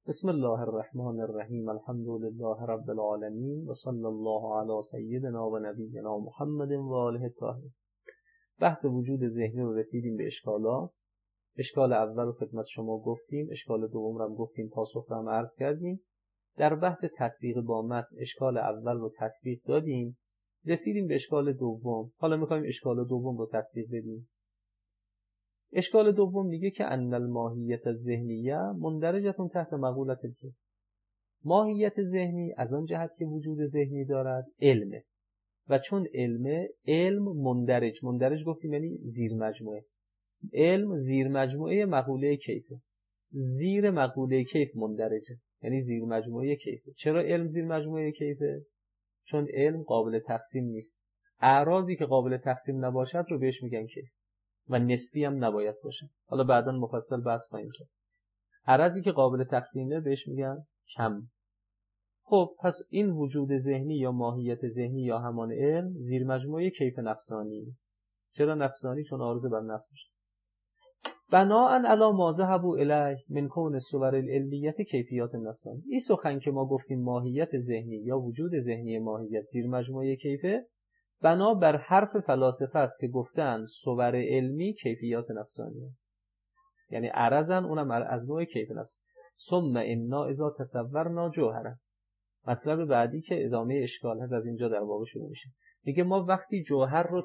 بسم الله الرحمن الرحیم. الحمد لله رب العالمین و صلی الله علی سیدنا و نبینا محمد و آله الطاهرین. بحث وجود ذهنی رو رسیدیم به اشکالات. اشکال اول رو خدمت شما گفتیم، اشکال دوم رو هم گفتیم، پاسخ رو هم عرض کردیم. در بحث تطبیق با متن اشکال اول رو تطبیق دادیم، رسیدیم به اشکال دوم. حالا می‌خوایم اشکال دوم رو تطبیق بدیم. اشکال دوم میگه که ان الماهیت الذهنیه مندرجه تحت مقولة الکیف. ماهیت ذهنی از آن جهت که وجود ذهنی دارد علمه و چون علم مندرج گفتیم یعنی زیر مجموعه. علم زیر مجموعه مقوله کیفه، زیر مقوله کیف مندرجه یعنی زیر مجموعه کیفه. چرا علم زیر مجموعه کیفه؟ چون علم قابل تقسیم نیست. اعراضی که قابل تقسیم نباشد رو بهش میگن کیف و نسبی هم نباید باشه. حالا بعداً مفصل بحث خواهیم کرد. اعراضی که قابل تقسیمه بهش میگن کم. خب پس این وجود ذهنی یا ماهیت ذهنی یا همان علم زیر مجموعه کیف نفسانی است. چرا نفسانی؟ چون عارض بر نفس میشه. بناء علی ما ذهبوا الیه من کون الصور العلمیه کیفیات نفسانی. این سخن که ما گفتیم ماهیت ذهنی یا وجود ذهنی ماهیت زیر مجموعه کیفه، بنا بر حرف فلاسفه است که گفتن صور علمی کیفیات نفسانی، یعنی عرضن اونم از نوع کیف نفس. ثم انا اذا تصورنا جوهرا. مطلب بعدی که ادامه اشکال هست از اینجا در واقع شروع میشه. میگه ما وقتی جوهر رو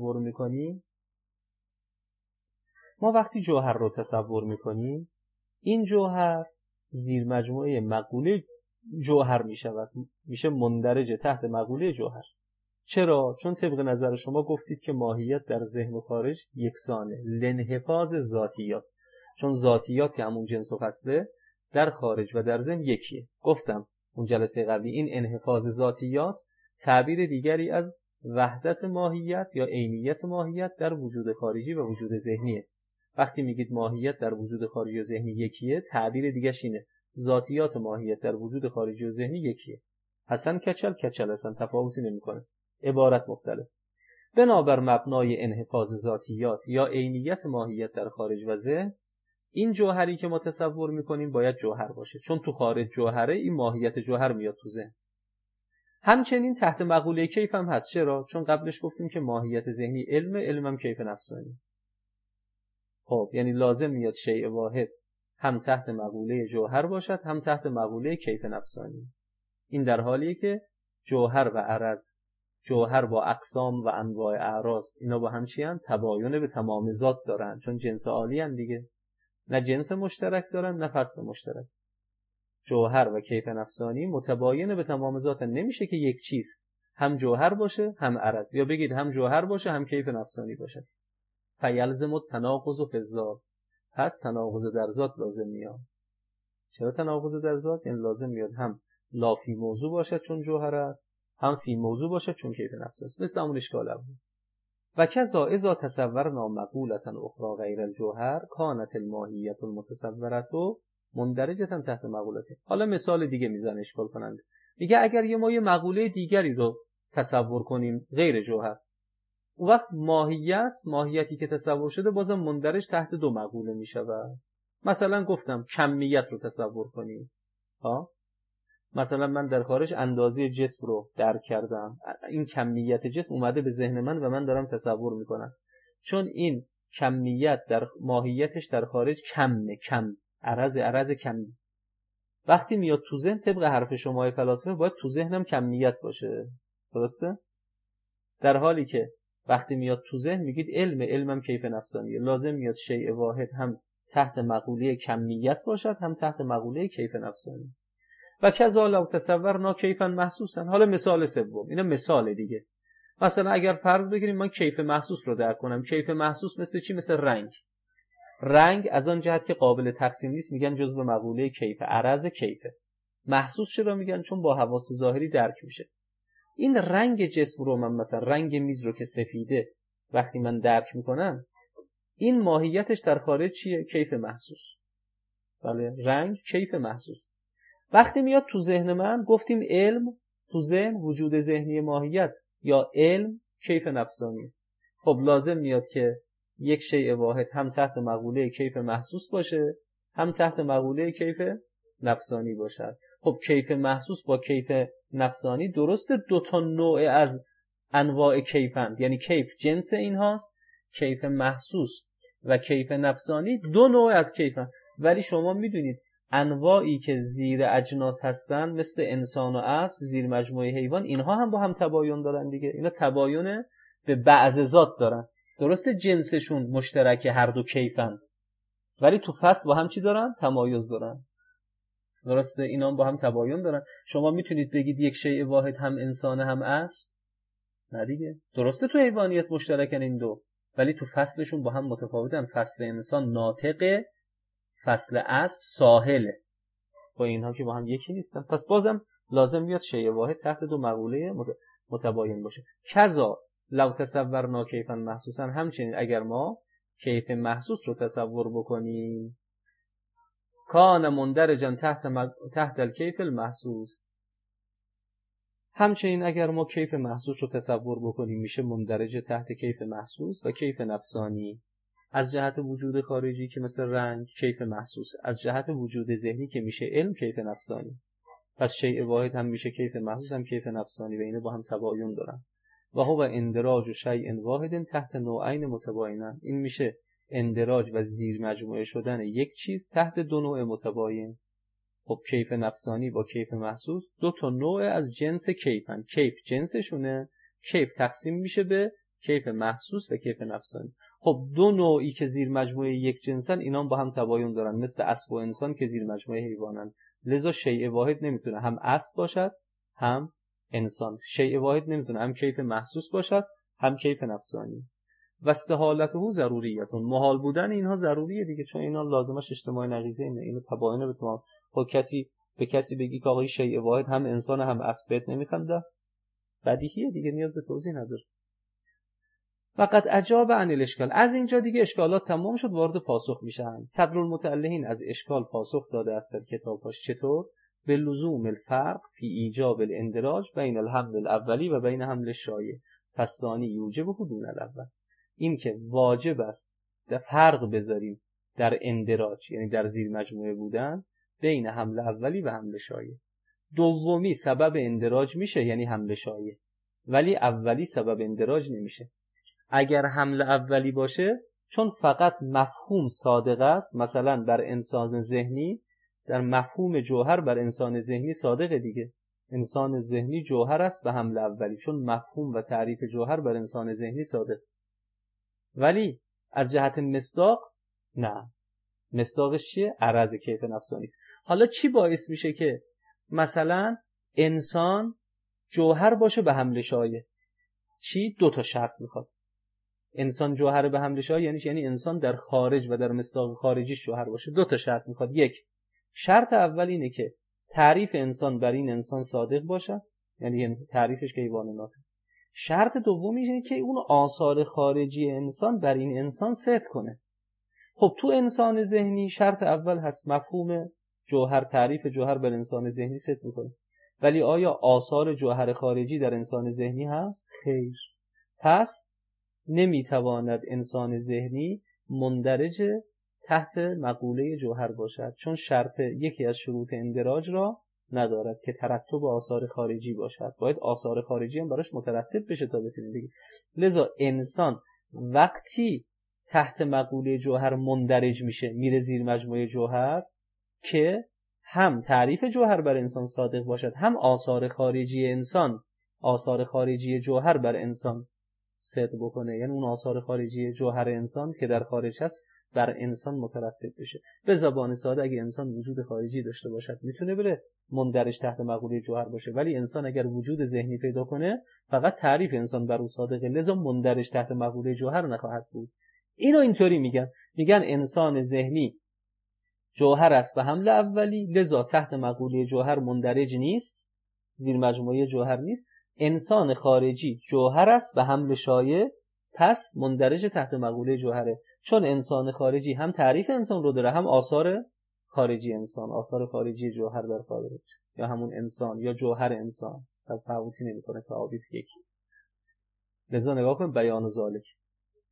تصور میکنیم این جوهر زیر مجموعه مقوله جوهر میشود، میشه مندرج تحت مقوله جوهر. چرا؟ چون طبق نظر شما گفتید که ماهیت در ذهن و خارج یکسانه، لانحفاظ ذاتیات. چون ذاتیات که همون جنس و فصله در خارج و در ذهن یکیه. گفتم اون جلسه قبلی این انحفاظ ذاتیات تعبیر دیگری از وحدت ماهیت یا عینیت ماهیت در وجود خارجی و وجود ذهنیه. وقتی میگید ماهیت در وجود خارجی و ذهنی یکیه، تعبیر دیگه‌ش اینه ذاتیات ماهیت در وجود خارجی و ذهنی یکیه. حسن کچل هستن، تفاوتی نمیکنه، عبارت مختلف. بنابر مبنای انحفاظ ذاتیات یا عینیت ماهیت در خارج و ذهن، این جوهری که ما تصور میکنیم باید جوهر باشه. چون تو خارج جوهره، این ماهیت جوهر میاد تو ذهن. همچنین تحت مقوله کیف هم هست. چرا؟ چون قبلش گفتیم که ماهیت ذهنی علم هم کیف نفسانی. خب یعنی لازم میاد شیء واحد هم تحت مقوله جوهر باشد هم تحت مقوله کیف نفسانی. این در حالیه که جوهر و عرض، جوهر با اقسام و انواع اعراض، اینا با هم چی هستند؟ تباین به تمام ذات دارن، چون جنس عالی هستند دیگه. نه جنس مشترک دارن نه فصل مشترک. جوهر و کیف نفسانی متباین به تمام ذات. نمیشه که یک چیز هم جوهر باشه هم عرض، یا بگید هم جوهر باشه هم کیف نفسانی باشه. فیلزم التناقض فی الذات. پس تناقض در ذات لازم میاد. چرا تناقض در ذات؟ یعنی لازم میاد هم لا فی موضوع باشد چون جوهر است، هم فی موضوع باشد چون کیف نفس است. مثل همون اشکال اول. و کذا اذا تصورنا مقولة اخرى غیر الجوهر کانت الماهیت المتصورة مندرجة تحت مقولته. حالا مثال دیگه میزنه اشکال کننده. میگه اگر ما یه مقوله دیگری رو تصور کنیم غیر جوهر، اون وقت ماهیتی که تصور شده بازم مندرج تحت دو مقوله میشود. مثلا گفتم کمیت رو تصور کنیم. مثلا من در خارج اندازه جسم رو درک کردم، این کمیت جسم اومده به ذهن من و من دارم تصور میکنم. چون این کمیت در ماهیتش در خارج کم عرض کمی، وقتی میاد تو ذهن طبق حرف شما فلاسفه باید تو ذهنم کمیت باشه. درسته؟ در حالی که وقتی میاد تو ذهن میگید علمم کیف نفسانیه، لازم میاد شیء واحد هم تحت مقوله کمیت باشد هم تحت مقوله کیف نفسانی. و کذا لو تصورنا کیفا محسوسا. حالا مثال سوم، اینا مثال دیگه. مثلا اگر فرض بگیریم من کیف محسوس رو درک کنم. کیف محسوس مثل چی؟ مثل رنگ از آن جهت که قابل تقسیم نیست میگن جزء مقوله کیف، عرض کیفه. محسوس چرا میگن؟ چون با حواس ظاهری درک میشه. این رنگ جسم رو من مثلا رنگ میز رو که سفیده وقتی من درک میکنم، این ماهیتش در خارج چیه؟ کیف محسوس. بله، رنگ کیف محسوس. وقتی میاد تو ذهن من، گفتیم علم تو ذهن وجود ذهنی ماهیت یا علم کیف نفسانی. خب لازم میاد که یک شیء واحد هم تحت مقوله کیف محسوس باشه هم تحت مقوله کیف نفسانی باشد. خب کیف محسوس با کیف نفسانی درسته دو تا نوع از انواع کیفند، یعنی کیف جنس این هاست، کیف محسوس و کیف نفسانی دو نوع از کیفند. ولی شما میدونید انواعی که زیر اجناس هستن مثل انسان و اسب، زیر مجموعه حیوان، اینها هم با هم تباین دارن دیگه. اینا تباین به بعض ذات دارن، درسته جنسشون مشترک هر دو کیفند، ولی تو فصل با هم چی دارن؟ تمایز دارن. درسته اینا با هم تباین دارن. شما میتونید بگید یک شیء واحد هم انسان هم اسب؟ نه دیگه. درسته تو حیوانیت مشترکن این دو، ولی تو فصلشون با هم متفاوتن. فصل انسان ناطقه، فصل اسب ساحله، با اینها که با هم یکی نیستن. پس بازم لازم میاد شیء واحد تحت دو مقوله متباین باشه. کذا لو تصورنا کیفا محسوسا، همچنین اگر ما کیف محسوس رو تصور بکنیم، کان مندرجا تحت الکیف المحسوس، همچنین اگر ما کیف محسوس رو تصور بکنیم میشه مندرج تحت کیف محسوس و کیف نفسانی. از جهت وجود خارجی که مثل رنگ کیف محسوس، از جهت وجود ذهنی که میشه علم کیف نفسانی. پس شیء واحد هم میشه کیف محسوس هم کیف نفسانی و اینا با هم تباین دارن. و هو اندراج شیء واحد تحت نوعین متباینن، این میشه اندراج و زیر مجموعه شدن یک چیز تحت دو نوع متباین. خب کیف نفسانی با کیف محسوس دو تا نوع از جنس کیفن، کیف جنسشونه، کیف تقسیم میشه به کیف محسوس و کیف نفسانی. خب دو نوعی که زیر مجموعه یک جنسن اینا با هم تباین دارن، مثل اسب و انسان که زیر مجموعه حیوانن. لذا شیء واحد نمیتونه هم اسب باشد هم انسان. شیء واحد نمیتونه هم کیف محسوس باشد هم کیف نفسانی. و استحالته ضروریتون، محال بودن اینها ضروریه دیگه، چون اینا لازمش اجتماع نقیضه اینو تباین به تمام. خب کسی به کسی بگی که آقای شیء واحد هم انسان هم اسب نمیخنده، بدیهیه دیگه، نیاز به توضیح نداره. فقط اجاب عن الاشکال، از اینجا دیگه اشکالات تمام شد، وارد پاسخ میشن. صدرالمتألهین از اشکال پاسخ داده است در کتابش. چطور؟ به لزوم الفرق فی ایجاب الاندراج بین الحمل الاولی و بین حمل الشایع، پس ثانی یوجب دون الاول. این که واجب است در فرق بذاریم در اندراج، یعنی در زیر مجموعه بودن، بین حمل اولی و حمل شایع. دومی سبب اندراج میشه یعنی حمل شایع، ولی اولی سبب اندراج نمیشه. اگر حمل اولی باشه، چون فقط مفهوم صادق است، مثلا بر انسان ذهنی، در مفهوم جوهر بر انسان ذهنی صادقه دیگه، انسان ذهنی جوهر است به حمل اولی، چون مفهوم و تعریف جوهر بر انسان ذهنی صادق. ولی از جهت مصداق نه، مصداقش چیه؟ عرض کیف نفسانی است. حالا چی باعث میشه که مثلا انسان جوهر باشه به حمل شایع؟ چی؟ دو تا شرط میخواد. انسان جوهر به حمل شایع یعنی انسان در خارج و در مصداق خارجیش جوهر باشه. دو تا شرط میخواد. یک، شرط اول اینه که تعریف انسان بر این انسان صادق باشه، یعنی تعریفش که حیوان ناطق. شرط دومی اینه که اون آثار خارجی انسان بر این انسان صدق کنه. خب تو انسان ذهنی شرط اول هست مفهوم جوهر، تعریف جوهر بر انسان ذهنی صدق میکنه، ولی آیا آثار جوهر خارجی در انسان ذهنی هست؟ خیر. پس نمیتواند انسان ذهنی مندرج تحت مقوله جوهر باشد، چون شرط یکی از شروط اندراج را ندارد که ترتب آثار خارجی باشد. باید آثار خارجی هم براش مترتب بشه تا بتونیم بگیم. لذا انسان وقتی تحت مقوله جوهر مندرج میشه، میره زیر مجموعه جوهر، که هم تعریف جوهر بر انسان صادق باشد، هم آثار خارجی انسان، آثار خارجی جوهر بر انسان صدق بکنه، یعنی اون آثار خارجی جوهر انسان که در خارج هست بر انسان مترتب بشه. به زبان ساده اگه انسان وجود خارجی داشته باشد میتونه بره مندرج تحت مقوله جوهر باشه، ولی انسان اگر وجود ذهنی پیدا کنه فقط تعریف انسان بر او صادقه، لذا مندرج تحت مقوله جوهر نخواهد بود. اینو اینطوری میگن انسان ذهنی جوهر است به حمل اولی، لذا تحت مقوله جوهر مندرج نیست، زیر مجموعه جوهر نیست. انسان خارجی جوهر است به حمل شایع، پس مندرج تحت مقوله جوهره، چون انسان خارجی هم تعریف انسان رو داره هم آثار خارجی انسان، آثار خارجی جوهر در خارج، یا همون انسان یا جوهر انسان، تفاوتی نمیکنه، تعابیر یکی. لذا نگاه کن بیان ذالک،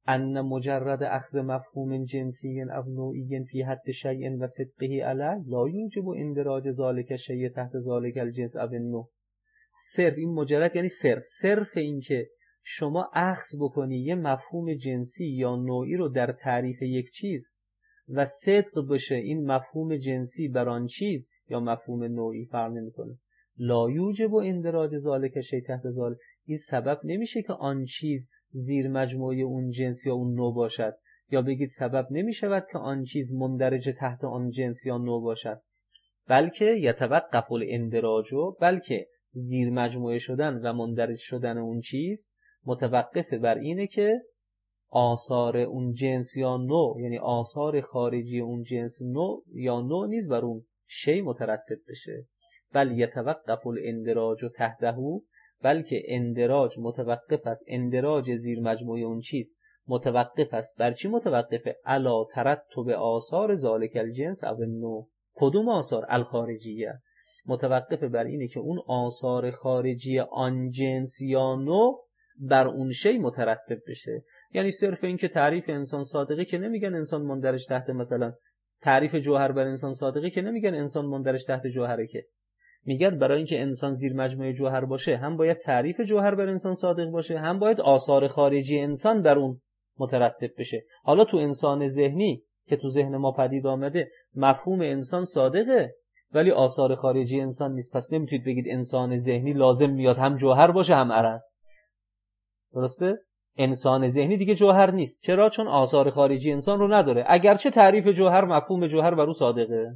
ان مجرد اخذ مفهوم جنسی او نوعی فی حد شیء و صدقه علی لا یوجب اندراج ذلک الشیء تحت ذلک الجنس او النوع. صرف این مجرد یعنی صرف این که شما اخذ بکنی یه مفهوم جنسی یا نوعی رو در تعریف یک چیز و صدق بشه این مفهوم جنسی بر آن چیز یا مفهوم نوعی فرق نمی‌کنه. لا یوجب اندراج ذلک الشیء تحت ذلک، این سبب نمیشه که آن چیز زیر مجموعه اون جنس یا اون نوع باشد، یا بگید سبب نمیشود که آن چیز مندرج تحت آن جنس یا نوع باشد، بلکه یتوقف الاندراج، بلکه زیر مجموعه شدن و مندرج شدن اون چیز متوقف بر اینه که آثار اون جنس یا نوع، یعنی آثار خارجی اون جنس نوع یا نوع نیز بر اون شی مترتب بشه. بل یتوقف الاندراج تحته، بلکه اندراج متوقف است، اندراج زیر مجموعه اون چیز متوقف است. بر چی متوقفه؟ علی ترتب آثار ذالک الجنس او النوع. کدوم آثار؟ الخارجیه. متوقفه بر اینه که اون آثار خارجی آن جنس یا نوع بر اون شی مترتب بشه. یعنی صرف این که تعریف انسان صادقه که نمیگن انسان مندرج تحت، مثلا تعریف جوهر بر انسان صادقه که نمیگن انسان مندرج تحت جوهره، که میگن برای اینکه انسان زیر مجموعه جوهر باشه هم باید تعریف جوهر بر انسان صادق باشه، هم باید آثار خارجی انسان بر اون مترتب بشه. حالا تو انسان ذهنی که تو ذهن ما پدید آمده مفهوم انسان صادقه ولی آثار خارجی انسان نیست، پس نمیتونید بگید انسان ذهنی لازم میاد هم جوهر باشه هم عرض. درسته؟ انسان ذهنی دیگه جوهر نیست. چرا؟ چون آثار خارجی انسان رو نداره، اگرچه تعریف جوهر، مفهوم جوهر بر او صادقه.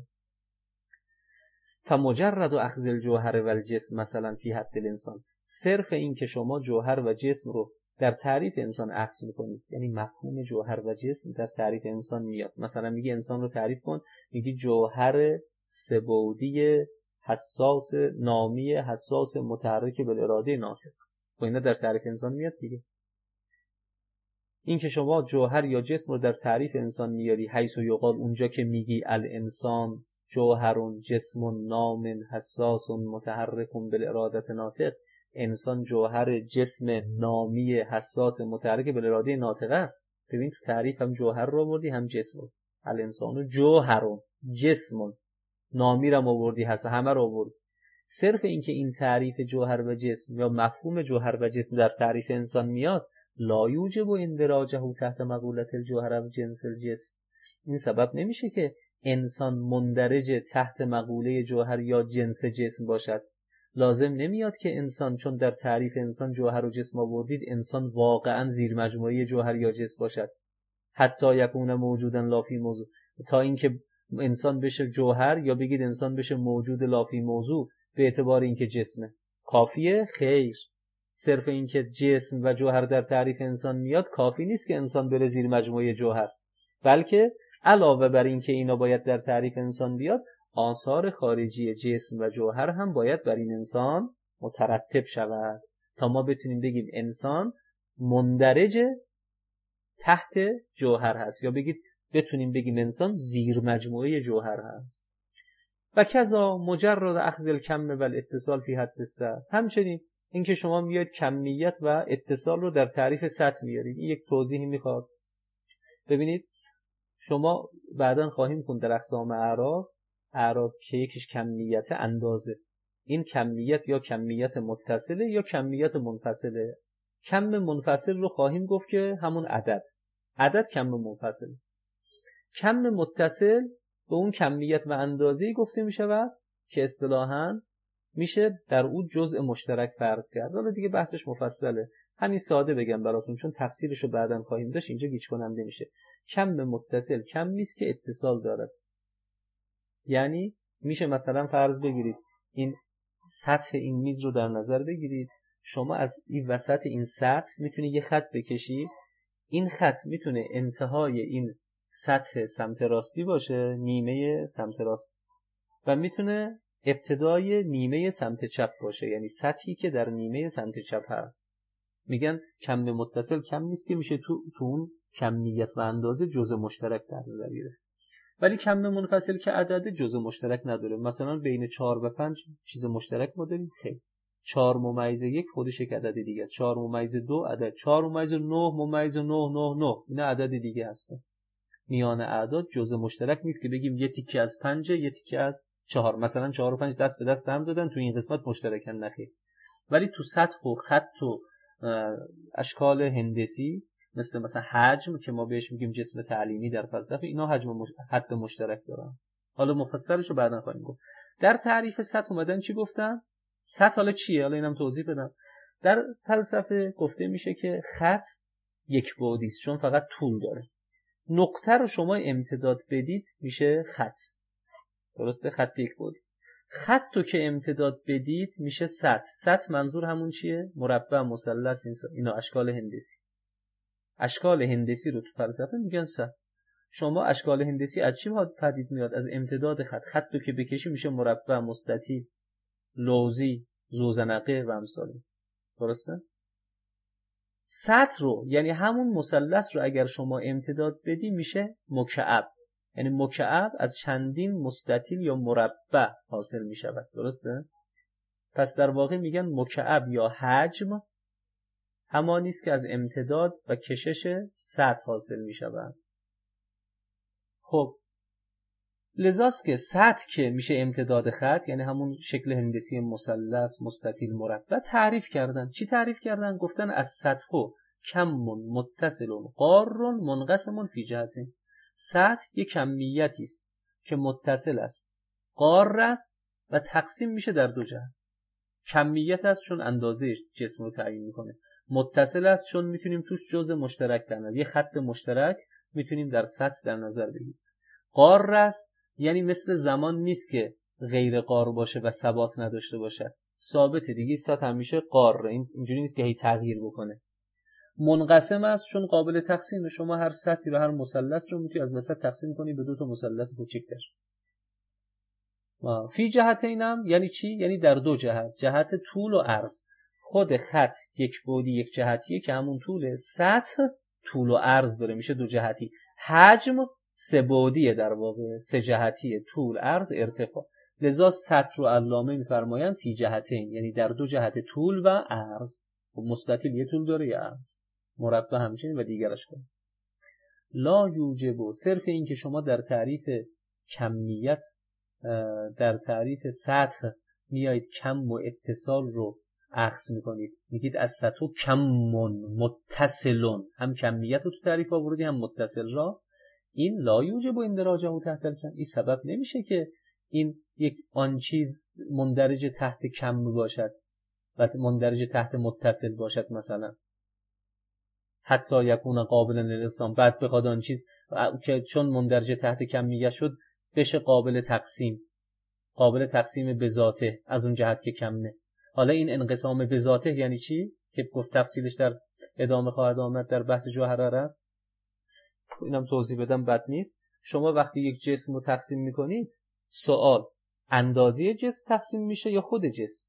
فمجرد اخذ الجوهر و الجسم مثلا فی حد الانسان، صرف این که شما جوهر و جسم رو در تعریف انسان اخذ میکنید، یعنی مفهوم جوهر و جسم در تعریف انسان میاد. مثلا میگی انسان رو تعریف کن، میگی جوهر سه‌بعدی حساس نامی حساس متحرک بالاراده ناطق، و اینا در تعریف انسان میاد دیگه. این که شما جوهر یا جسم رو در تعریف انسان میاری، حیث و یقال اونجا که میگی الانسان جوهر جسم نام حساس متحرک بالاراده ناطق، انسان جوهر جسم نامی حساس متحرک بالاراده ناطق است. ببین تو تعریف هم جوهر رو آوردی هم جسم رو، الانسان جوهر جسم نامی رو آوردی، همه رو آوردی. صرف این که این تعریف جوهر و جسم یا مفهوم جوهر و جسم در تعریف انسان میاد، لا یوجب اندراجه تحت مقولة الجوهر و جنس الجسم، این سبب نمیشه که انسان مندرج تحت مقوله جوهر یا جنس جسم باشد. لازم نمیاد که انسان، چون در تعریف انسان جوهر و جسم آوردید، انسان واقعا زیر مجموعه جوهر یا جسم باشد. حتی یکون موجودا لا فی موضوع، تا اینکه انسان بشه جوهر یا بگید انسان بشه موجود لا فی موضوع به اعتبار اینکه جسمه. کافیه؟ خیر. صرف اینکه جسم و جوهر در تعریف انسان میاد کافی نیست که انسان بره زیر مجموعه جوهر، بلکه علاوه بر این که اینا باید در تعریف انسان بیاد، آثار خارجی جسم و جوهر هم باید بر این انسان مترتب شود تا ما بتونیم بگیم انسان مندرج تحت جوهر هست، یا بتونیم بگیم انسان زیر مجموعه جوهر هست. و کذا مجرد اخذ الکم و الاتصال فی حد السطح، همچنین اینکه شما میاد کمیت و اتصال رو در تعریف سطح میارید. این یک توضیحی میخواد. ببینید شما بعداً خواهیم خوند در اقسام اعراض که یکیش کمیت اندازه، این کمیت یا کمیت متصله یا کمیت منفصله. کم منفصل رو خواهیم گفت که همون عدد کم منفصل. کم متصل به اون کمیت و اندازه‌ای گفته می شود که اصطلاحاً میشه در اون جزء مشترک فرض کرد. حالا دیگه بحثش مفصله، همین ساده بگم براتون چون تفصیلشو بعداً خواهیم داشت، اینجا گیج کننده میشه. کم متصل کم نیست که اتصال دارد. یعنی میشه مثلا فرض بگیرید این سطح این میز رو در نظر بگیرید، شما از این وسط این سطح میتونی یه خط بکشی، این خط میتونه انتهای این سطح سمت راستی باشه، نیمه سمت راست، و میتونه ابتدای نیمه سمت چپ باشه، یعنی سطحی که در نیمه سمت چپ هست. میگن کم متصل کم نیست که میشه تو اون کمیت و اندازه جزء مشترک در نظر گرفت. ولی کم منفصل که عدد جزء مشترک نداره. مثلا بین 4 و 5 چیز مشترک ما داریم؟ خیلی. 4/1 خودش یک عدد دیگه، 4/2 عدد، 4/9/9/9 اینا عدد دیگه هستن. میان اعداد جزء مشترک نیست که بگیم یه تیکه از 5 یه تیکه از 4، مثلا 4 و 5 دست به دست هم دادن تو این قسمت مشترکن، نخیر. ولی تو سطح و خط و اشکال هندسی مثلا حجم که ما بهش میگیم جسم تعلیمی در فلسفه، اینا حد مشترک دارن. حالا مفصلش رو بعداً خواهیم گفت. در تعریف سطح اومدن چی گفتن؟ سطح حالا چیه؟ حالا اینم توضیح بدم. در فلسفه گفته میشه که خط یک بعدی است چون فقط طول داره. نقطه رو شما امتداد بدید میشه خط. درسته؟ خط یک بعدی. خط رو که امتداد بدید میشه سطح. سطح منظور همون چیه؟ مربع، مثلث، اینا اشکال هندسی. اشکال هندسی رو تو فلسفه میگن سطح. شما اشکال هندسی از چی پدید میاد؟ از امتداد خط. خط رو که بکشی میشه مربع، مستطیل، لوزی، زوزنقه و امثاله. درسته؟ سطح رو یعنی همون مثلث رو اگر شما امتداد بدی میشه مکعب. یعنی مکعب از چندین مستطیل یا مربع حاصل می شود. درسته؟ پس در واقع میگن مکعب یا حجم همانی است که از امتداد و کشش سطح حاصل می شود. خب لذاست که سطح که میشه امتداد خط، یعنی همون شکل هندسی مثلث، مستطیل، مربع تعریف کردن. چی تعریف کردن؟ گفتن از سطح کم متصل قار منقسم فی جهتین. سطح یک کمیتی است که متصل است، قار است و تقسیم میشه در دو جهت. کمیت است چون اندازه جسم رو تعیین میکنه، متصل است چون میتونیم توش جزء مشترک در نظر، یه خط مشترک میتونیم در سطح در نظر بگیریم. قار است یعنی مثل زمان نیست که غیر قار باشه و ثبات نداشته باشه، ثابت دیگه. سطح همیشه قاره، اینجوری نیست که هی تغییر بکنه. منقسم است چون قابل تقسیم، شما هر سطحی و هر مثلث رو میتونی از وسط تقسیم کنی به دو تا مثلث کوچیک‌تر. فی جهتینم یعنی چی؟ یعنی در دو جهت، جهت طول و عرض. خود خط یک بعدی یک جهتیه که همون طوله، سطح طول و عرض داره میشه دو جهتی. حجم سه بعدیه در واقع، سه جهتیه، طول، عرض، ارتفاع. لذا سطح رو علامه میفرمایند فی جهتین، یعنی در دو جهت طول و عرض. مستطیل یه طول داره یه عرض، مربع همچنین و دیگرش کنید. لا یوجب، صرف این که شما در تعریف کمیت، در تعریف سطح میایید کم و اتصال رو اخذ میکنید، میگید از سطح کمون متصلون، هم کمیت رو تو تعریف آوردی هم متصل را. این لا یوجب اندراجه و تحت الکم، این سبب نمیشه که این یک آن چیز مندرج تحت کم باشد و مندرج تحت متصل باشد. مثلا حتی یکون قابلا للإقسام، بعد بخواد آن چیز که چون مندرج تحت کمیه شد بشه قابل تقسیم به ذاته، از اون جهت که کمه. حالا این انقسام به ذاته یعنی چی که گفت تفصیلش در ادامه خواهد آمد در بحث جوهره است. اینم توضیح بدم بد نیست. شما وقتی یک جسم رو تقسیم میکنید، سوال اندازه جسم تقسیم میشه یا خود جسم؟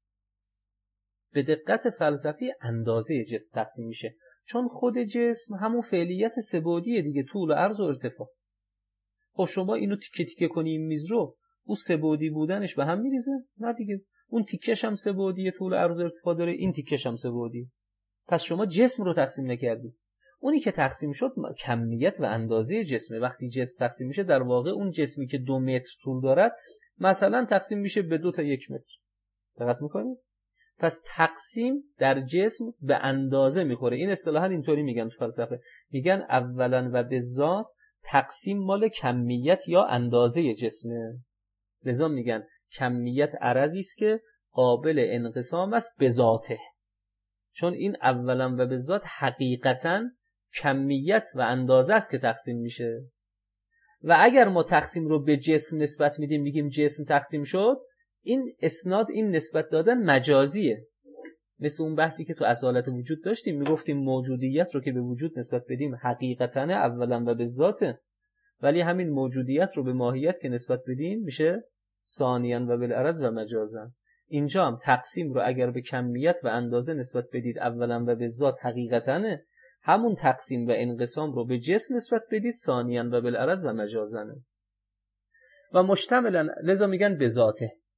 به دقت فلسفی اندازه جسم تقسیم میشه، چون خود جسم همون فعلیت سه‌بعدیه دیگه، طول و عرض و ارتفاع. خب شما اینو تیکه تیکه کنی این میز رو، اون سه‌بعدی بودنش به هم میریزه؟ نه دیگه، اون تیکش هم سه‌بعدیه، طول و عرض و ارتفاع داره، این تیکش هم سه‌بعدیه. پس شما جسم رو تقسیم نکردی. اونی که تقسیم شد کمیت و اندازه جسمه. وقتی جسم تقسیم میشه در واقع اون جسمی که 2 متر طول دارد مثلا تقسیم میشه به 2 تا 1 متر. دقت میکنید؟ پس تقسیم در جسم به اندازه میخوره. این اصطلاحاً اینطوری میگن تو فلسفه، میگن اولا و به ذات تقسیم مال کمیت یا اندازه جسمه. لذا میگن کمیت عرضی است که قابل انقسام است به ذاته، چون این اولا و به ذات حقیقتاً کمیت و اندازه است که تقسیم میشه. و اگر ما تقسیم رو به جسم نسبت میدیم، میگیم جسم تقسیم شد، این اسناد، این نسبت دادن مجازیه. مثل اون بحثی که تو اصالت وجود داشتیم، میگفتیم موجودیت رو که به وجود نسبت بدیم حقیقتاً اولا و به ذاته، ولی همین موجودیت رو به ماهیت که نسبت بدیم میشه ثانیاً و بالعرض و مجازاً. اینجا هم تقسیم رو اگر به کمیت و اندازه نسبت بدید اولا و به ذات حقیقتاً، همون تقسیم و انقسام رو به جسم نسبت بدید ثانیاً و بالعرض و مجازاً. و مشتملاً، لذا میگن به ذاته،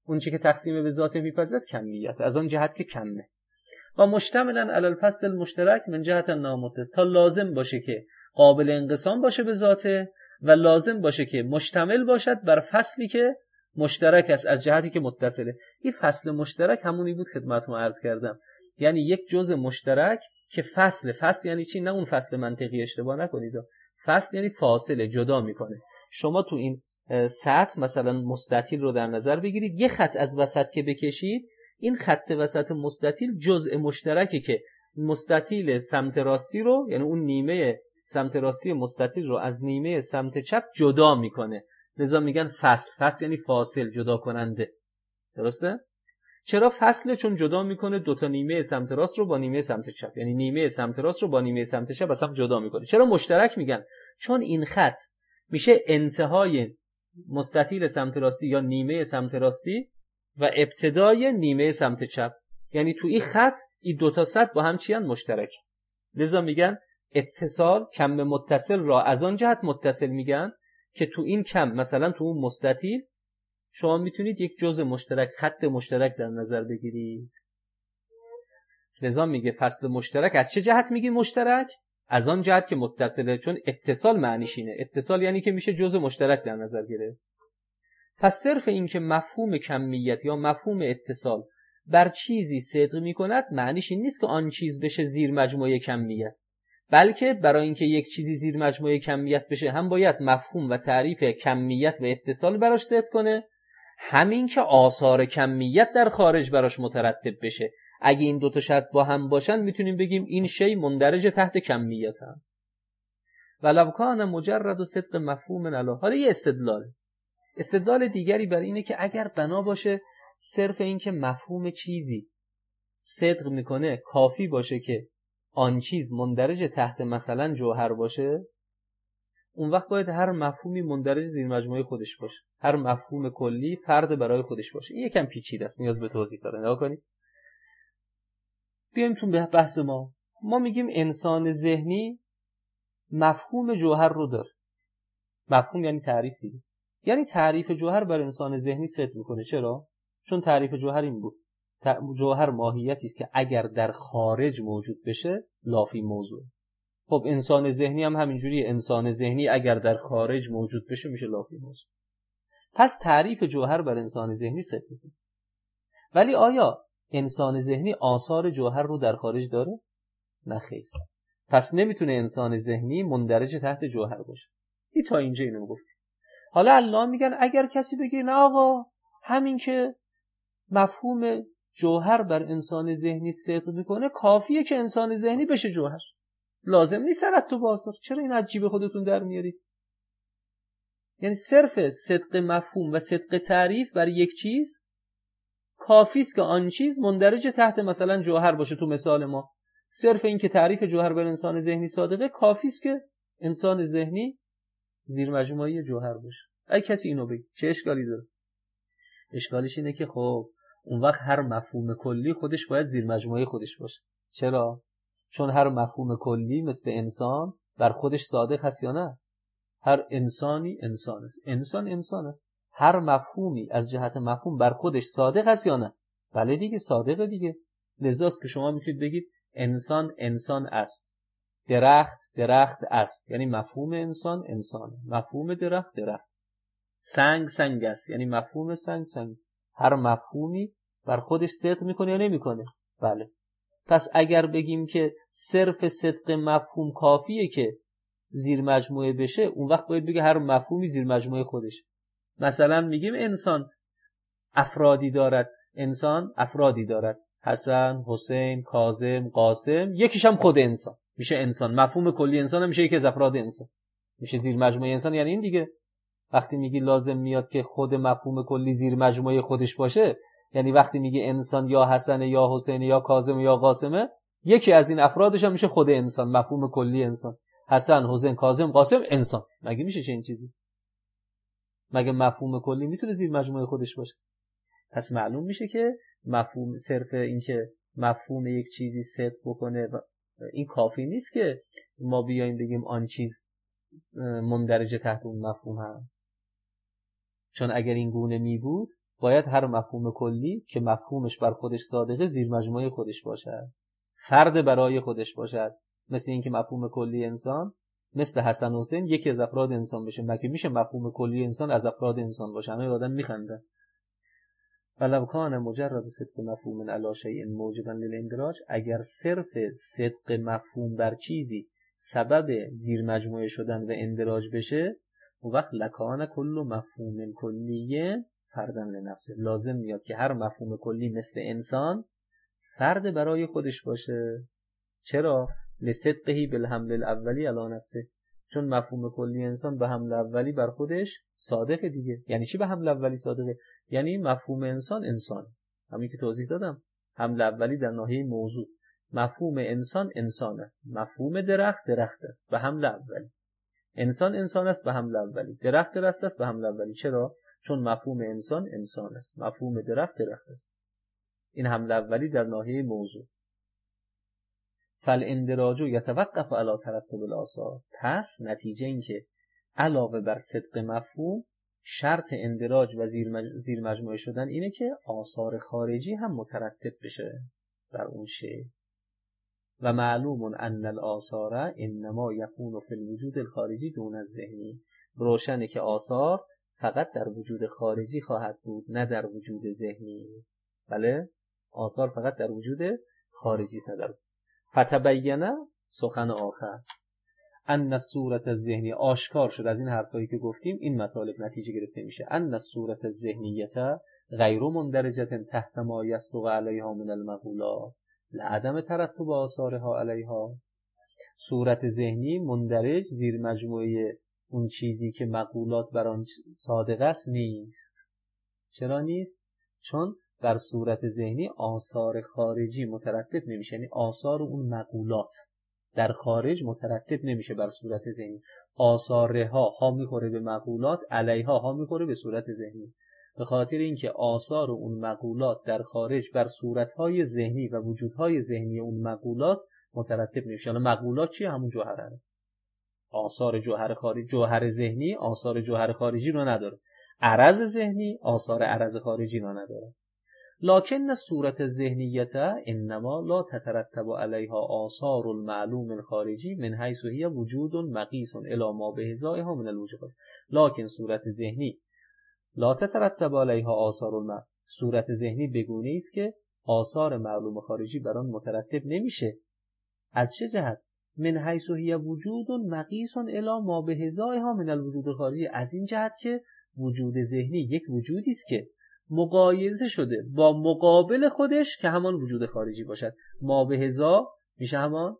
اون چی که تقسیم به ذات میپذیرد کمیت، از آن جهت که کمه. و مشتملا علی الفصل المشترک من جهت نامتصل، تا لازم باشه که قابل انقسام باشه به ذاته و لازم باشه که مشتمل باشد بر فصلی که مشترک است از جهتی که متصله. این فصل مشترک همونی بود خدمتتون عرض کردم، یعنی یک جزء مشترک که فصل یعنی چی؟ نه اون فصل منطقی، اشتباه نکنید، فصل یعنی فاصله، جدا میکنه. شما تو این سطح مثلا مستطیل رو در نظر بگیرید، یه خط از وسط که بکشید، این خط وسط مستطیل جزء مشترکی که مستطیل سمت راستی رو، یعنی اون نیمه سمت راستی مستطیل رو از نیمه سمت چپ جدا میکنه. لذا میگن فصل یعنی فاصل، جدا کننده. درسته؟ چرا فصله؟ چون جدا میکنه دوتا نیمه سمت راست رو با نیمه سمت چپ، یعنی نیمه سمت راست رو با نیمه سمت چپ اصلا جدا میکنه. چرا مشترک میگن؟ چون این خط میشه انتهای مستطیل سمت راستی یا نیمه سمت راستی و ابتدای نیمه سمت چپ، یعنی تو این خط این دوتا سطح با هم چیان؟ مشترک. لذا میگن اتصال، کم متصل را از آن جهت متصل میگن که تو این کم، مثلا تو اون مستطیل شما میتونید یک جزء مشترک، خط مشترک در نظر بگیرید. لذا میگه فصل مشترک از چه جهت میگی مشترک؟ از آن جهت که متصله، چون اتصال معنیش اینه. اتصال یعنی که میشه جزء مشترک در نظر گرفت. پس صرف این که مفهوم کمیت یا مفهوم اتصال بر چیزی صدق میکند، معنیش این نیست که آن چیز بشه زیر مجموعه کمیت، بلکه برای اینکه یک چیزی زیر مجموعه کمیت بشه هم باید مفهوم و تعریف کمیت و اتصال براش صدق کنه، همین که آثار کمیت در خارج براش مترتب بشه. اگه این دوتا شرط با هم باشن میتونیم بگیم این شی مندرج تحت کمیت هست. ولو کان مجرد و صدق مفهوم علی. حالا یه استدلال دیگری بر اینه که اگر بنا باشه صرف این که مفهوم چیزی صدق میکنه کافی باشه که آن چیز مندرج تحت مثلا جوهر باشه، اون وقت باید هر مفهومی مندرج زیر مجموعه خودش باشه، هر مفهوم کلی فرد برای خودش باشه. این یکم پیچیده است، نیاز به توضیح داره. نگاه کنید، بیایم تو بحث ما میگیم انسان ذهنی مفهوم جوهر رو داره. مفهوم یعنی تعریف دیگه، یعنی تعریف جوهر بر انسان ذهنی صدق میکنه. چرا؟ چون تعریف جوهر این بود، جوهر ماهیتی است که اگر در خارج موجود بشه لافی موضوع. خب انسان ذهنی هم همینجوری، انسان ذهنی اگر در خارج موجود بشه میشه لافی موضوع. پس تعریف جوهر بر انسان ذهنی صدق میکنه. ولی آیا انسان ذهنی آثار جوهر رو در خارج داره؟ نه خیر. پس نمیتونه انسان ذهنی مندرج تحت جوهر باشه. این تا اینجا اینو گفتیم. حالا الله میگن اگر کسی بگه نه آقا همین که مفهوم جوهر بر انسان ذهنی صدق میکنه کافیه که انسان ذهنی بشه جوهر، لازم نیست ترتب آثار. چرا این از جیب خودتون در میارید؟ یعنی صرف صدق مفهوم و صدق تعریف بر یک چیز کافی است که آن چیز مندرج تحت مثلا جوهر باشه. تو مثال ما صرف این که تعریف جوهر بر انسان ذهنی صادقه کافی است که انسان ذهنی زیر مجموعه جوهر باشه. اگه کسی اینو بگه چه اشکالی داره؟ اشکالش اینه که خب اون وقت هر مفهوم کلی خودش باید زیر مجموعه خودش باشه. چرا؟ چون هر مفهوم کلی مثل انسان بر خودش صادق هست یا نه؟ هر انسانی انسان است، انسان است. هر مفهومی از جهت مفهوم بر خودش صادق هست یا نه؟ بله دیگه، صادقه دیگه. لذاست که شما میتونید بگید انسان است، درخت است، یعنی مفهوم انسانه، مفهوم درخت سنگ است، یعنی مفهوم سنگ. هر مفهومی بر خودش صدق میکنه یا نمیکنه؟ بله. پس اگر بگیم که صرف صدق مفهوم کافیه که زیر مجموعه بشه، اون وقت باید بگه هر مفهومی زیر مجموعه خودش. مثلا میگیم انسان افرادی دارد، حسن، حسین، کاظم، قاسم، یکیش هم خود انسان، میشه انسان. مفهوم کلی انسان هم میشه یکی از افراد انسان، میشه زیر مجموعه انسان. یعنی این دیگه وقتی میگی لازم میاد که خود مفهوم کلی زیر مجموعه خودش باشه، یعنی وقتی میگی انسان یا حسن یا حسین یا کاظم یا قاسمه، یکی از این افرادش هم میشه خود انسان، مفهوم کلی انسان. حسن، حسین، کاظم، قاسم، انسان. مگه میشه چنین چیزی؟ مگه مفهوم کلی میتونه زیر مجموعه خودش باشه؟ پس معلوم میشه که مفهوم صرف این که مفهوم یک چیزی صدق بکنه این کافی نیست که ما بیایم بگیم آن چیز مندرج تحت اون مفهوم هست. چون اگر این گونه می بود باید هر مفهوم کلی که مفهومش بر خودش صادقه زیر مجموعه خودش باشد، فرد برای خودش باشد. مثل این که مفهوم کلی انسان مثل حسن و حسین یکی از افراد انسان بشه، مگه میشه مفهوم کلی انسان از افراد انسان باشه؟ همه آدم میخندن. ولو کان مجرد صدق مفهوم علی شیء موجبا للاندراج، اگر صرف صدق مفهوم بر چیزی سبب زیر مجموعه شدن و اندراج بشه، اون وقت لکان کل مفهوم کلیه فردن لنفسه، لازم میاد که هر مفهوم کلی مثل انسان فرد برای خودش باشه. چرا؟ لصدقه بالحمل الاولی علی نفسه، چون مفهوم کلی انسان به حمل اولی بر خودش صادقه دیگه. یعنی چی به حمل اولی صادقه؟ یعنی مفهوم انسان، همین که توضیح دادم، حمل اولی در ناحیه موضوع. مفهوم انسان است، مفهوم درخت است به حمل اولی. انسان است به حمل اولی، درخت است به حمل اولی. چرا؟ چون مفهوم انسان است، مفهوم درخت است. این حمل اولی در ناحیه موضوع. فالاندراج یتوقف علی ترتب الاثار، پس نتیجه این که علاوه بر صدق مفهوم شرط اندراج و زیر مجموعه شدن اینه که آثار خارجی هم مترتب بشه بر اون شیء. و معلوم ان الاثار انما یکون فی الوجود الخارجی دون الذهنی، روشنه که آثار فقط در وجود خارجی خواهد بود، نه در وجود ذهنی. بله، آثار فقط در وجود خارجی است، نه در. فتبینه، سخن آخر، ان الصورت الذهنی، آشکار شد از این حرفایی که گفتیم این مطالب نتیجه گرفته میشه، ان الصورت الذهنیه غیر مندرجه تحت ما یصدق علیها من المقولات لعدم ترتب آثارها علیها. صورت ذهنی مندرج زیر مجموعه اون چیزی که مقولات بر آن صادق است نیست. چرا نیست؟ چون در صورت ذهنی آثار خارجی مترتب نمیشه، یعنی آثار اون مقولات در خارج مترتب نمیشه بر صورت ذهنی. آثارها ها میخوره به مقولات، علیها ها میخوره به صورت ذهنی. به خاطر اینکه آثار اون مقولات در خارج بر صورتهای ذهنی و وجودهای ذهنی اون مقولات مترتب نمیشه. حالا مقولات چیه؟ همون جوهر است. آثار جوهر خارجی، جوهر ذهنی آثار جوهر خارجی رو نداره، عرض ذهنی آثار عرض خارجی رو نداره. لکن صورت الذهنیت انما لا تترتب علیها آثار المعلوم الخارجی من حیث هی وجود مقیس الی ما بهزایها من الوجود. لکن صورت ذهنی لا تترتب علیها آثار المعلوم، صورت ذهنی بگونه است که آثار معلوم خارجی بر آن مترتب نمیشه. از چه جهت؟ من حیث هی وجود مقیس الی ما بهزایها من الوجود الخارجی، از این جهت که وجود ذهنی یک وجودی است که مقایسه شده با مقابل خودش که همان وجود خارجی باشد. ما به هزا میشه همان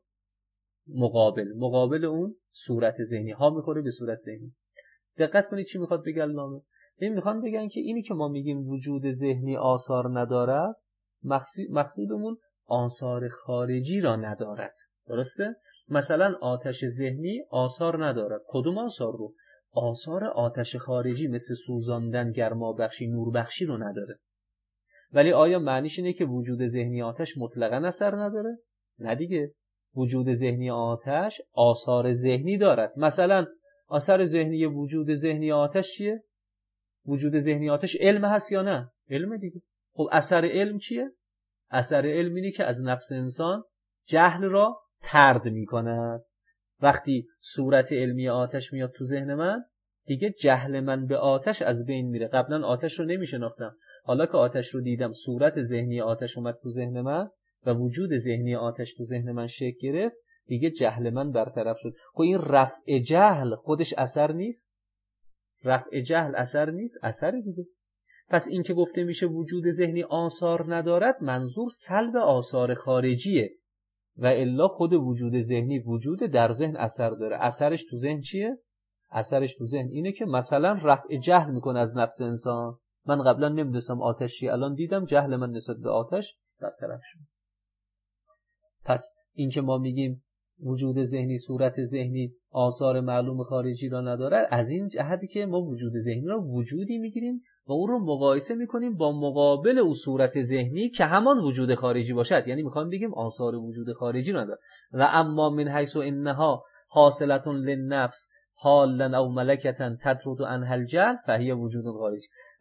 مقابل اون صورت ذهنی، ها میخوره به صورت ذهنی. دقت کنید چی میخواد بگه علامه؟ میخوان بگن که اینی که ما میگیم وجود ذهنی آثار ندارد، مقصودمون آثار خارجی را ندارد. درسته؟ مثلا آتش ذهنی آثار ندارد. کدوم آثار رو؟ آثار آتش خارجی مثل سوزاندن، گرما بخشی، نور بخشی رو نداره. ولی آیا معنیش اینه که وجود ذهنی آتش مطلقاً اثر نداره؟ نه دیگه. وجود ذهنی آتش آثار ذهنی دارد. مثلا اثر ذهنی وجود ذهنی آتش چیه؟ وجود ذهنی آتش علم هست یا نه؟ علم دیگه. خب اثر علم چیه؟ اثر علم اینه که از نفس انسان جهل را طرد میکنه. وقتی صورت علمی آتش میاد تو ذهن من، دیگه جهل من به آتش از بین میره. قبلا آتش رو نمیشناختم، حالا که آتش رو دیدم، صورت ذهنی آتش اومد تو ذهن من و وجود ذهنی آتش تو ذهن من شکل گرفت، دیگه جهل من برطرف شد. خب این رفع جهل خودش اثر نیست؟ رفع جهل اثر نیست؟ اثر دیگه. پس این که گفته میشه وجود ذهنی آثار ندارد، منظور سلب آثار خارجیه، و الا خود وجود ذهنی وجود در ذهن اثر داره. اثرش تو ذهن چیه؟ اثرش تو ذهن اینه که مثلا رفع جهل میکنه از نفس انسان. من قبلا نمیدونستم آتش چیه، الان دیدم، جهل من نسبت به آتش برطرف شد. پس این که ما میگیم وجود ذهنی، صورت ذهنی آثار معلوم خارجی را نداره، از این جهتی که ما وجود ذهنی را وجودی میگیریم و اون رو مقایسه میکنیم با مقابل او صورت ذهنی که همان وجود خارجی باشد. یعنی میخوام بگیم آثار وجود خارجی نداره. و اما من حیث انها حاصلة للنفس حالا او ملکتا تطرد عنها الجهل فهی وجود خارجی.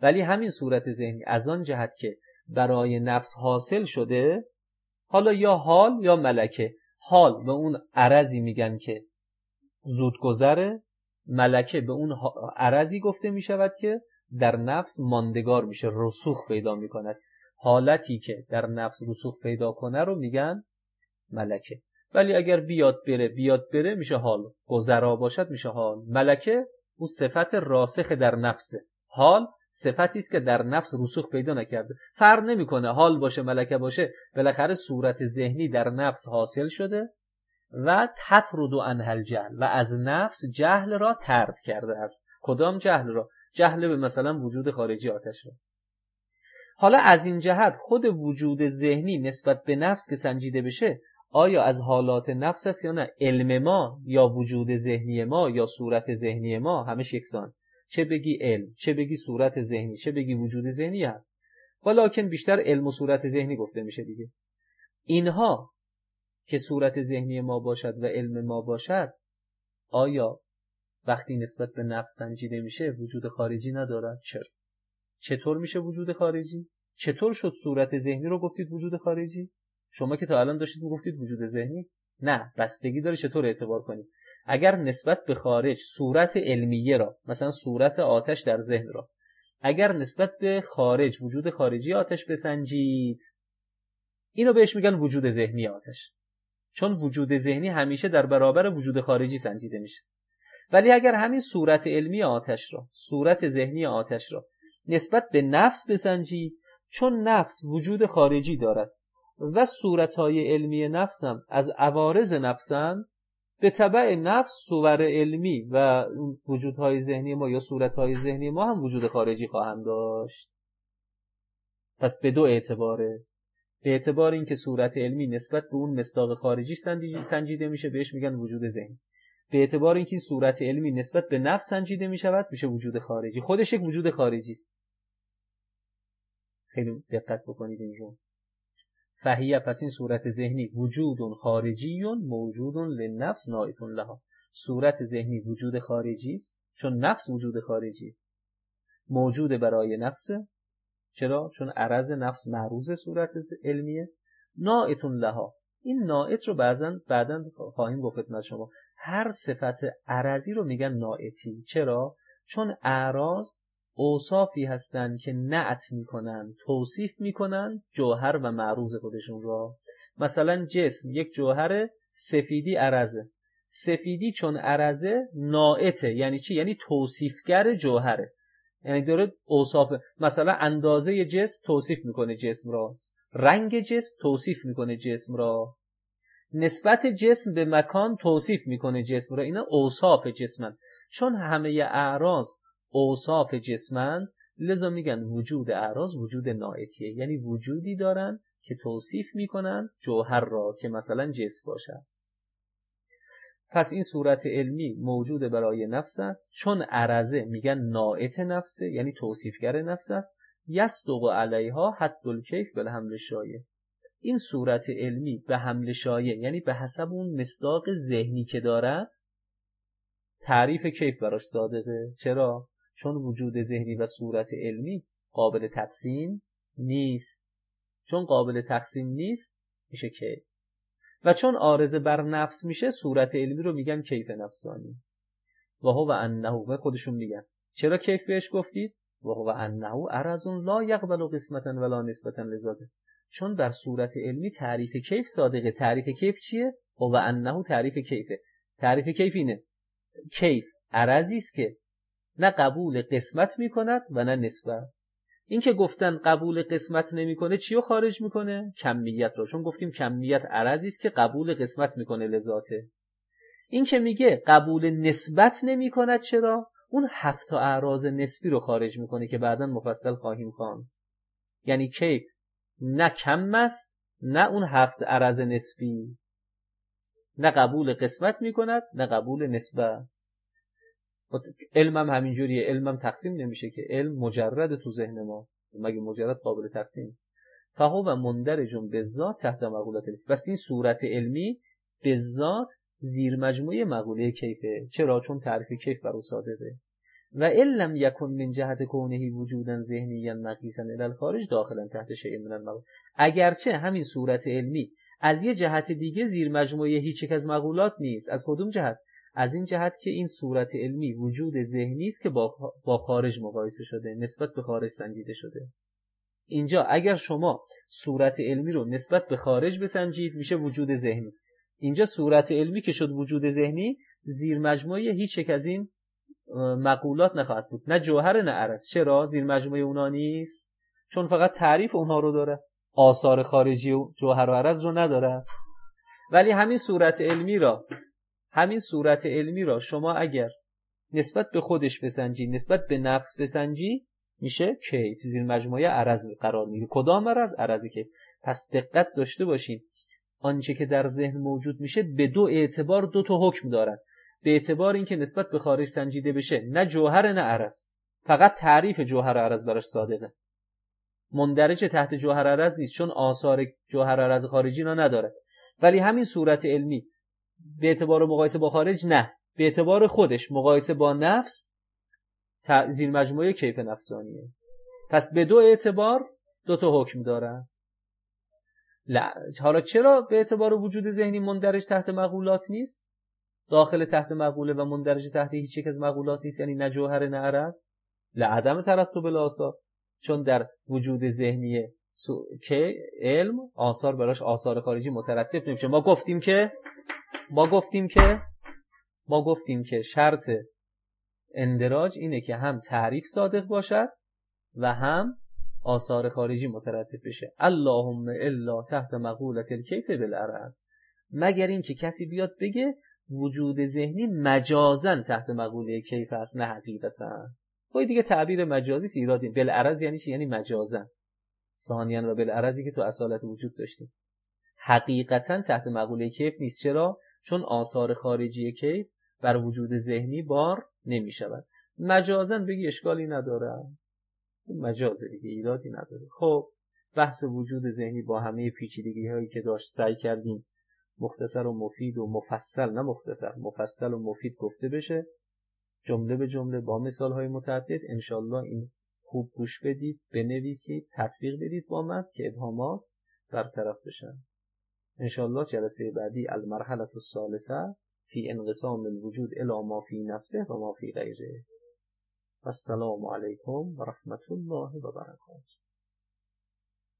ولی همین صورت ذهنی از آن جهت که برای نفس حاصل شده، حالا یا حال یا ملکه، حال به اون عرضی میگن که زود گذره، ملکه به اون عرضی گفته میشود که در نفس ماندگار میشه، رسوخ پیدا میکند. حالتی که در نفس رسوخ پیدا کنه رو میگن ملکه. ولی اگر بیاد بره میشه حال، گذرا باشد میشه حال. ملکه اون صفت راسخ در نفسه، حال صفتی است که در نفس رسوخ پیدا نکرده. فرق نمیکنه حال باشه ملکه باشه، بالاخره صورت ذهنی در نفس حاصل شده و تطرد عنها الجهل، و از نفس جهل را طرد کرده است. کدام جهل را؟ جهل به مثلا وجود خارجی آتش را. حالا از این جهت خود وجود ذهنی نسبت به نفس که سنجیده بشه، آیا از حالات نفس است یا نه؟ علم ما یا وجود ذهنی ما یا صورت ذهنی ما همش یکسان، چه بگی علم، چه بگی صورت ذهنی، چه بگی وجود ذهنی هم، ولیکن بیشتر علم و صورت ذهنی گفته میشه دیگه. اینها که صورت ذهنی ما باشد و علم ما باشد، آیا وقتی نسبت به نفس سنجیده میشه وجود خارجی ندارد؟ چرا؟ چطور میشه وجود خارجی؟ چطور شد صورت ذهنی رو گفتید وجود خارجی؟ شما که تا الان داشتید میگفتید وجود ذهنی. نه، بستگی داره چطور اعتبار کنید. اگر نسبت به خارج صورت علمیه را، مثلا صورت آتش در ذهن را، اگر نسبت به خارج وجود خارجی آتش بسنجید، اینو بهش میگن وجود ذهنی آتش، چون وجود ذهنی همیشه در برابر وجود خارجی سنجیده میشه. ولی اگر همین صورت علمی آتش را، صورت ذهنی آتش را نسبت به نفس بسنجید، چون نفس وجود خارجی دارد و صورتهای علمی نفس هم از عوارض نفسند، به تبع نفس صور علمی و وجودهای ذهنی ما یا صورتهای ذهنی ما هم وجود خارجی خواهند داشت. پس به دو اعتباره. به اعتبار اینکه صورت علمی نسبت به اون مصداق خارجی سنجیده میشه، بهش میگن وجود ذهنی. به اعتبار اینکه صورت علمی نسبت به نفس سنجیده میشود، میشه وجود خارجی. خودش یک وجود خارجی است. خیلی دقت بکنید اینجا. فهیه، پس این صورت ذهنی وجود خارجی موجود للنفس نائت لها. صورت ذهنی وجود خارجی است، چون نفس وجود خارجی موجود برای نفسه. چرا؟ چون عرض نفس معروض صورت علمیه. نائت لها، این نائت رو بعداً خواهیم گفت خدمت شما. هر صفت عرضی رو میگن نائتی. چرا؟ چون اعراض اوصافی هستن که نعت میکنن، توصیف میکنن جوهر و معروض خودشون را. مثلا جسم یک جوهر، سفیدی عرضه. سفیدی چون عرضه نائته، یعنی چی؟ یعنی توصیفگر جوهره، یعنی داره اوصاف، مثلا اندازه جسم توصیف میکنه جسم را، رنگ جسم توصیف میکنه جسم را، نسبت جسم به مکان توصیف میکنه جسم را. اینا اوصاف جسمن. چون همه اعراض اوصاف جسمن، لذا میگن وجود اعراض وجود نائتیه، یعنی وجودی دارن که توصیف میکنن جوهر را که مثلا جسم باشد. پس این صورت علمی موجود برای نفس است، چون عرضه میگن نائت نفسه، یعنی توصیفگر نفس است. یصدق علیها حد الکیف بالحمل شایع. این صورت علمی به حمل شایع، یعنی به حسب اون مصداق ذهنی که دارد، تعریف کیف براش صادقه. چرا؟ چون وجود ذهنی و صورت علمی قابل تقسیم نیست. چون قابل تقسیم نیست میشه کیف. و چون عارض بر نفس میشه، صورت علمی رو میگن کیف نفسانی. و هو انه، و خودشون میگن چرا کیف بهش گفتید؟ و هو انه عرض لا یقبل قسمتا ولا نسبتا لذاته. چون در صورت علمی تعریف کیف صادقه. تعریف کیف چیه؟ هو انه تعریف کیفه. تعریف کیف اینه: کیف عرضی است که نه قبول قسمت میکند و نه نسبت. این که گفتن قبول قسمت نمیکنه چیو خارج میکنه؟ کمیت رو. چون گفتیم کمیت عرضی است که قبول قسمت میکنه لذاته. این که میگه قبول نسبت نمیکند، چرا؟ اون 7 اعراض نسبی رو خارج میکنه که بعداً مفصل خواهیم خواند. یعنی کیف نه کم است، نه اون 7 عرض نسبی، نه قبول قسمت میکند نه قبول نسبت. علم هم همینجوریه. علم هم تقسیم نمیشه که. علم مجرد تو ذهن ما، مگه مجرد قابل تقسیم؟ فهو و مندرج بالذات تحت مقولات. بس این صورت علمی بالذات زیر مجموعه مقوله کیفه. چرا؟ چون تعریف کیف برای صادقه. و ان لم یکن من جهت کونه وجودا ذهنیا مقیسا الی الخارج داخلا تحت شیء من المقول. اگرچه همین صورت علمی از یه جهت دیگه زیر مجموعه هیچ یک از مقولات نیست. از کدوم جهت؟ از این جهت که این صورت علمی وجود ذهنی است که با خارج مقایسه شده، نسبت به خارج سنجیده شده. اینجا اگر شما صورت علمی رو نسبت به خارج بسنجید میشه وجود ذهنی. اینجا صورت علمی که شد وجود ذهنی زیر مجموعه هیچ یک از این مقولات نخواهد بود، نه جوهر نه عرض. چرا زیر مجموعه اونا نیست؟ چون فقط تعریف اونها رو داره، آثار خارجی و جوهر و عرض رو نداره. ولی همین صورت علمی را شما اگر نسبت به خودش بسنجی، نسبت به نفس بسنجی، میشه کیف، زیر مجموعه عرض قرار میگیره. کدام عرض؟ عرض کیف. پس دقت داشته باشین آنچه که در ذهن موجود میشه به دو اعتبار دو تا حکم دارن. به اعتبار اینکه نسبت به خارج سنجیده بشه، نه جوهر نه عرض، فقط تعریف جوهر و عرض براش صادقه، مندرج تحت جوهر و عرض نیست، چون آثار جوهر و عرض خارجی را نداره. ولی همین صورت علمی به اعتبار مقایسه با خارج نه، به اعتبار خودش مقایسه با نفس زیر مجموعه کیف نفسانیه. پس به دو اعتبار دو تا حکم داره. حالا چرا به اعتبار وجود ذهنی مندرج تحت مقولات نیست؟ داخل تحت مقوله و مندرج تحت هیچ یک از مقولات نیست، یعنی نه جوهر نه عرض، لعدم ترتب الاثار. چون در وجود ذهنی که علم آثار براش آثار خارجی مترتب نمیشه. ما گفتیم که شرط اندراج اینه که هم تعریف صادق باشد و هم آثار خارجی مترتب بشه. اللهم الا تحت مقولة الکیف بالعرض، مگر این که کسی بیاد بگه وجود ذهنی مجازن تحت مقوله کیف است، نه حقیقتا. خب دیگه تعبیر مجازی است، ایرادی. بالعرض یعنی چی؟ یعنی مجازن. ثانیاً و بالعرضی که تو اصالت وجود داشتیم، حقیقتا تحت مقوله کیف نیست. چرا؟ چون آثار خارجی کیف بر وجود ذهنی بار نمی شود. مجازن بگی اشکالی نداره، مجازه دیگه، ایرادی نداره. خب بحث وجود ذهنی با همه پیچیدگی هایی که داشت سعی کردیم مختصر و مفید و مفصل، نه مختصر، مفصل و مفید گفته بشه، جمله به جمله با مثال های متعدد. انشالله این خوب گوش بدید، بنویسید، تطبیق بدید با متن که ابهامات برطرف بشن. انشالله جلسه بعدی المرحله الثالثه فی انقسام الوجود الی ما فی نفسه و ما فی غیره. السلام علیکم و رحمت الله و برکاته.